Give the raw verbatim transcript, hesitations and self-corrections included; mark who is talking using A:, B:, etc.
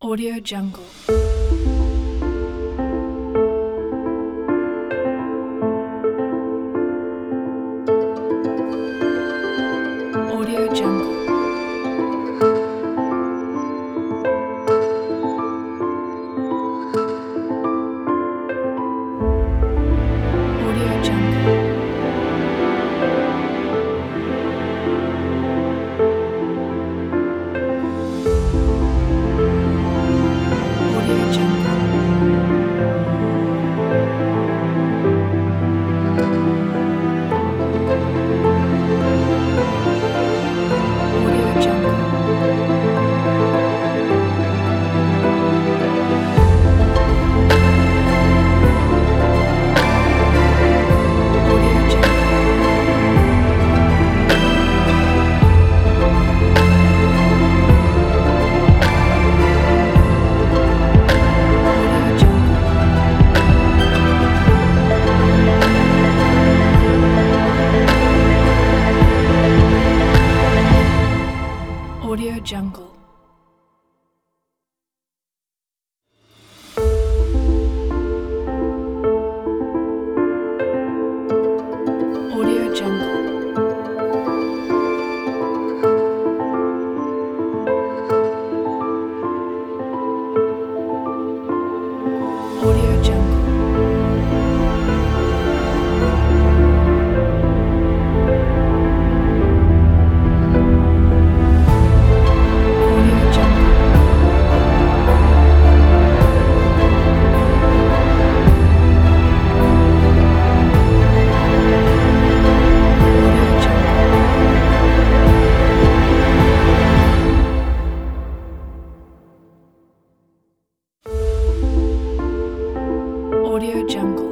A: Audio Jungle. Audio Jungle. Audio Jungle. Audio Jungle. Audio Jungle. Audio Jungle. Audio Jungle. Audio Jungle. Audio Jungle. Audio Jungle. Audio Jungle. Audio Jungle. Audio Jungle.